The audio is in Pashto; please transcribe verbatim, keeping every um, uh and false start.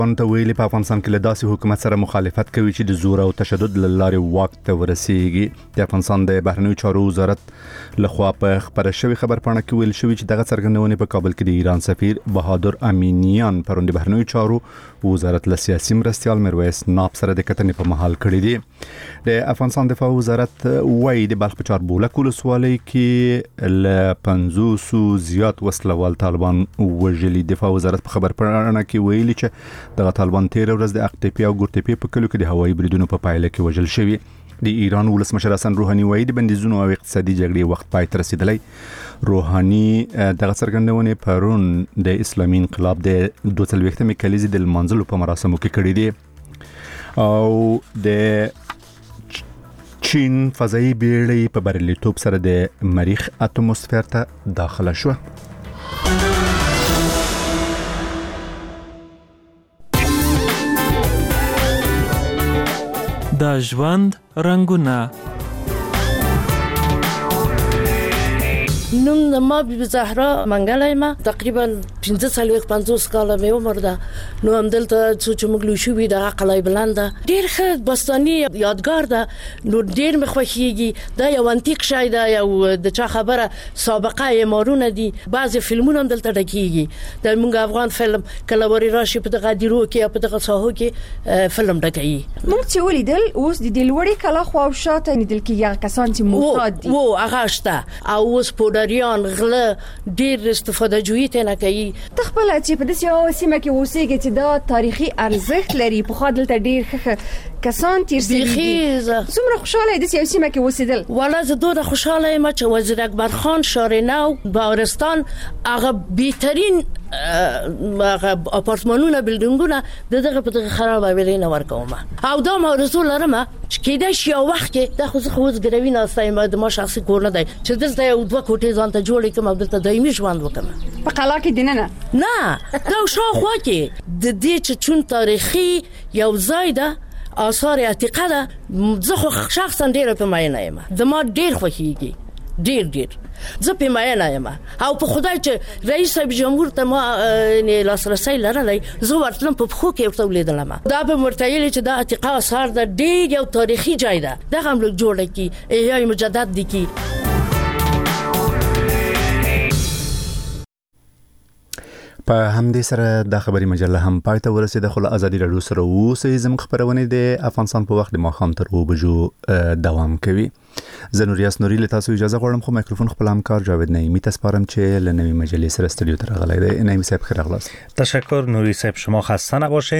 ته ویلي په افغانستان کې له داسې حکومت سره مخالفت کوي چې د زور او تشدد له لارې واک ته ورسیږي. د افغانستان د بهرنیو چارو وزارت لخوا په خبره شوی خبرپاڼه کې ویل شوی چې دغه څرګندونې په کابل کې د ایران سفیر بهادر امینیان پرون د بهرنیو چارو وزارت له سیاسي مرستیال میرویس ناب سره د کتنې په محل کړی دی. د افغانستان دفاع وزارت وايي د بلخ په چاربولک ولسوالۍ کې له پنځوس زیات وسلوال طالبان وژلي. دفاع وزارت په خبرپاڼه کې ویلي چې دغه طالبان تیر ورځ د اقتپی او ګورتپی په کلو کې د هوایي بریدونو په پایله کې وژل شوی. د ایران ولسمشر حسن روحاني وایي د بندیزونو او اقتصادي جګړې وخت پای ته رسیدلی. روحاني دغه څرګندونې پرون د اسلامي انقلاب د دوه څلوېښتمې کلیزې د لمانځلو په مراسمو کې کړې دي او د چین فضایي بیړۍ په بریالیتوب سره د مریخ اتموسفیر ته داخله شو. د ژوند رنگونه. نوم د ما بی بی زهرا منګلای ما تقریبا پنځه څلوېښت پنځوس کاله مې عمر ده. نو هم دلته چې موږ لوی شوي د عقلای بلند ډیر ښه بستاني یادګار ده. نو ډیر مې خوښیږي. دا یو انتیک شی ده، یو د چا خبره سابقه یې مارونه دي. بعضې فلمونه هم دلته ډکېږي. د موږ افغان فلم کله ورې راشي په دغه دیرو کې په دغه ساحو کې فلم ډکوي. موږ چې ولیدل اوس د لوړې کلا خواوشاته لیدل کېږي کسان چې محتاط دي. و هغه شته او اوس پودریان غله ډیر استفاده جوړی ته نه کوي. تخپل چې په داسې یو سیمه کې اوسېږي چې دا تاریخي ارزښت لري. په خاطر دلته ډیر ښه کسان تیر شوي دي. څومره خوشاله دي چې یو سیمه کې اوسېدل؟ والله زه دومره خوشاله یم چې وزیر اکبر خان شارنو بهارستان هغه بهترین هغه اپارتمانونه بلډینګونه دغه په دغه خراب ویلې نه ورکوم. او دا ما رسول لرم چې کېدای شي یو وخت کې د خو خو ګروي نه استایم د ما شخصي کور نه دی چې دلته یو دوه کوټې ځان ته جوړې کوم او دلته دایمي ژوند وکم. په قلا کې دینه نه نه دا شاوخوا کې د دې چې چون تاریخي یو ځای ده، آثار عتیقه ده. زه خو شخصا ډیر په ماینه یم. د ما ډیر خوښیږي ډیر ډیر زه په ماینه یم. او په خدای چې رئیس صاحب جمهور ته ما نه لاسرسي لرلای زه ورتلم په خو کې ورته ولیدلم. دا به مرتایل چې دا عتیقه آثار ده ډیر یو تاریخي ځای ده. دا هم لږ جوړه کی احیاء مجدد دي کی. په همدې سره د خبري مجله هم پای ته ورسېده. خو له ازادي راډیو سره اوسئ. زموږ خبرونه د افغانستان په وخت د ماښام تر اوه بجو دوام کوي. زه نوریاس نوري له تاسو اجازه غواړم، خو میکروفون خپل همکار جاوید نعیمی ته سپارم چې له نوې مجلې سره استودیو ته راغلی دی. نعیمی صاحب خیر راغلاست. تشکر نوری صاحب، شما خسته نباشید.